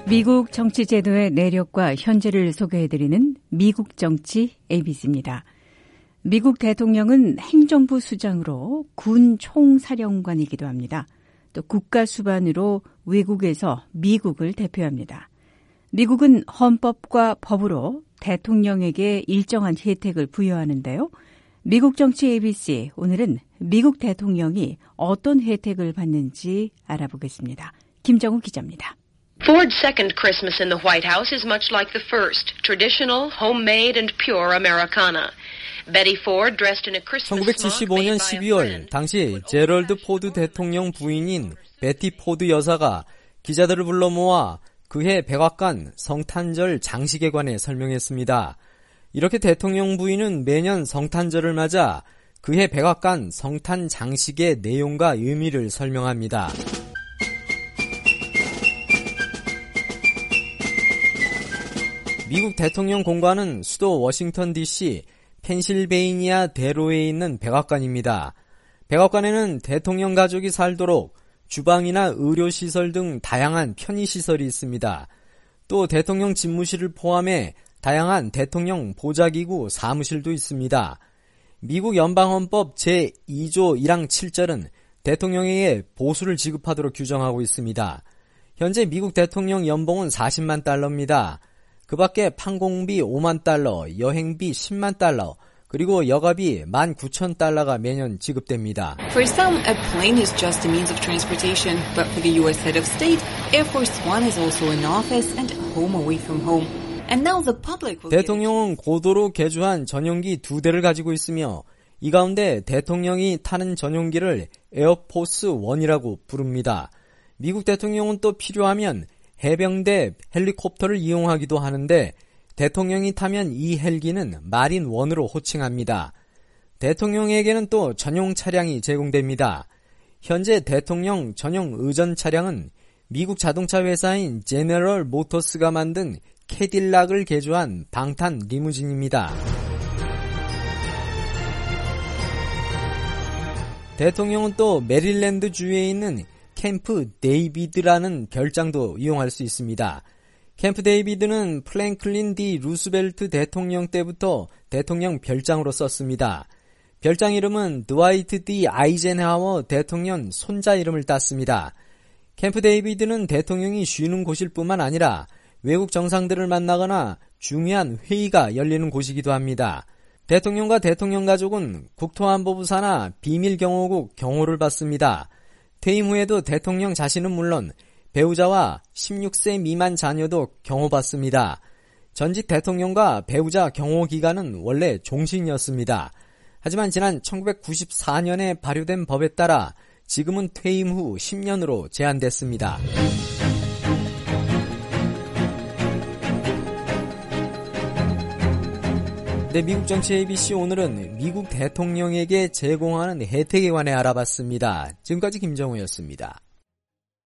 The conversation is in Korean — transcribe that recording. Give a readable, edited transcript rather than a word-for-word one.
미국 정치 제도의 내력과 현재를 소개해드리는 미국 정치 ABC입니다. 미국 대통령은 행정부 수장으로 군 총사령관이기도 합니다. 또 국가수반으로 외국에서 미국을 대표합니다. 미국은 헌법과 법으로 대통령에게 일정한 혜택을 부여하는데요. 미국 정치 ABC, 오늘은 미국 대통령이 어떤 혜택을 받는지 알아보겠습니다. 김정우 기자입니다. Ford's second Christmas in the White House is much like the first, traditional, homemade and pure Americana. Betty Ford dressed in a Christmas smock made 1975년 by a 12월 friend. 당시 제럴드 포드 대통령 부인인 베티 포드 여사가 기자들을 불러 모아 그해 백악관 성탄절 장식에 관해 설명했습니다. 이렇게 대통령 부인은 매년 성탄절을 맞아 그해 백악관 성탄 장식의 내용과 의미를 설명합니다. 미국 대통령 공관은 수도 워싱턴 DC 펜실베이니아 대로에 있는 백악관입니다. 백악관에는 대통령 가족이 살도록 주방이나 의료시설 등 다양한 편의시설이 있습니다. 또 대통령 집무실을 포함해 다양한 대통령 보좌기구 사무실도 있습니다. 미국 연방헌법 제2조 1항 7절은 대통령에게 보수를 지급하도록 규정하고 있습니다. 현재 미국 대통령 연봉은 40만 달러입니다. 그 밖에 판공비 5만 달러, 여행비 10만 달러, 그리고 여가비 19,000달러가 매년 지급됩니다. For some, a plane is just a means of transportation, but for the U.S. head of state, Air Force One is also an office and home away from home. And now the public will 대통령은 고도로 개조한 전용기 2대를 가지고 있으며 이 가운데 대통령이 타는 전용기를 에어포스 1이라고 부릅니다. 미국 대통령은 또 필요하면 해병대 헬리콥터를 이용하기도 하는데 대통령이 타면 이 헬기는 마린 1으로 호칭합니다. 대통령에게는 또 전용 차량이 제공됩니다. 현재 대통령 전용 의전 차량은 미국 자동차 회사인 제너럴 모터스가 만든 캐딜락을 개조한 방탄 리무진입니다. 대통령은 또 메릴랜드 주에 있는 캠프 데이비드라는 별장도 이용할 수 있습니다. 캠프 데이비드는 프랭클린 디 루스벨트 대통령 때부터 대통령 별장으로 썼습니다. 별장 이름은 드와이트 디 아이젠하워 대통령 손자 이름을 땄습니다. 캠프 데이비드는 대통령이 쉬는 곳일 뿐만 아니라 외국 정상들을 만나거나 중요한 회의가 열리는 곳이기도 합니다. 대통령과 대통령 가족은 국토안보부 산하 비밀경호국 경호를 받습니다. 퇴임 후에도 대통령 자신은 물론 배우자와 16세 미만 자녀도 경호받습니다. 전직 대통령과 배우자 경호 기간은 원래 종신이었습니다. 하지만 지난 1994년에 발효된 법에 따라 지금은 퇴임 후 10년으로 제한됐습니다. 네, 미국 정치 ABC 오늘은 미국 대통령에게 제공하는 혜택에 관해 알아봤습니다. 지금까지 김정우였습니다.